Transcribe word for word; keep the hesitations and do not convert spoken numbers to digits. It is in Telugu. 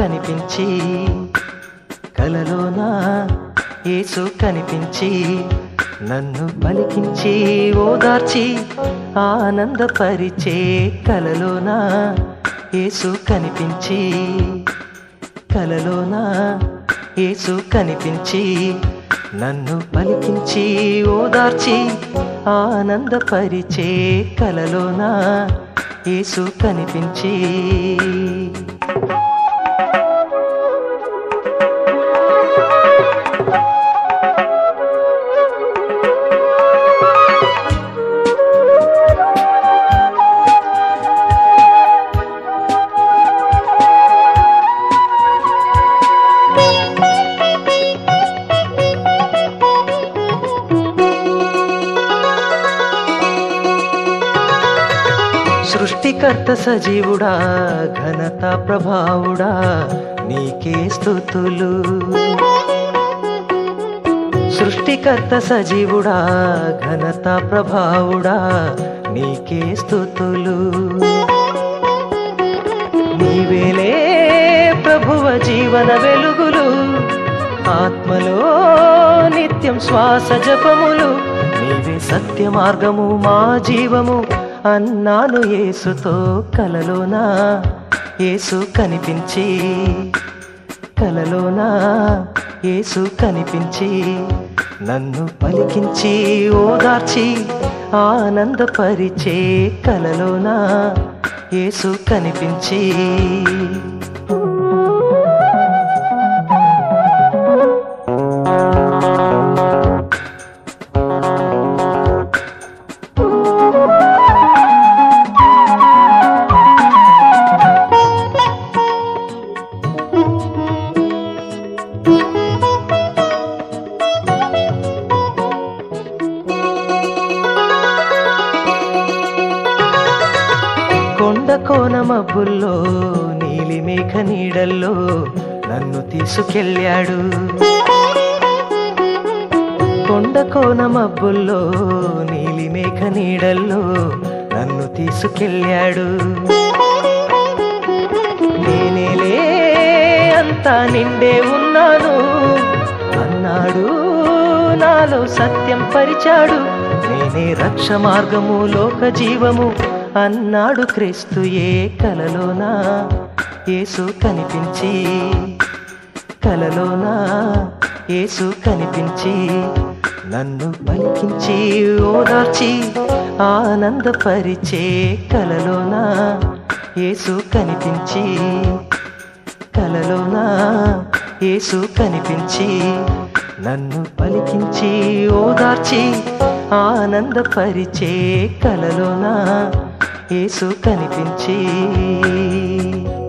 కనిపించి కలలోన యేసు కనిపించి నన్ను పలికించి ఓదార్చి ఆనందపరిచే కలలోన యేసు కనిపించి కలలోన యేసు కనిపించి నన్ను పలికించి ఓదార్చి ఆనందపరిచే కలలోన యేసు కనిపించి సృష్టికర్త సజీవుడా ఘనత ప్రభావుడా నీకే స్తుతులు సృష్టికర్త సజీవుడా ఘనత ప్రభావుడా నీకే స్తుతులు నీవేలే ప్రభువ జీవన వెలుగులు ఆత్మలో నిత్యం శ్వాస జపములు నీవే సత్య మార్గము మా జీవము అన్నాను యేసుతో కలలోన యేసు కనిపించి కలలోన యేసు కనిపించి నన్ను పలికించి ఓదార్చి ఆనందపరిచే కలలోన యేసు కనిపించి కొండ కోన మబ్బుల్లో నీలి మేఘ నీడల్లో నన్ను తీసుకెళ్ళాడు కొండ కోన మబ్బుల్లో నీలి మేఘ నీడల్లో నన్ను తీసుకెళ్ళాడు నేనేలే అంతా నిండే ఉన్నాను అన్నాడు నాలో సత్యం పరిచాడు నేనే రక్ష మార్గము లోక జీవము అన్నాడు క్రీస్తు ఏ కలలోన యేసు కనిపించి కలలోన యేసు కనిపించి నన్ను పలికించి ఓదార్చి ఆనందపరిచే కలలోన యేసు కనిపించి కలలోన యేసు కనిపించి నన్ను పలికించి ఓదార్చి ఆనందపరిచే కలలోన యేసు కనిపించి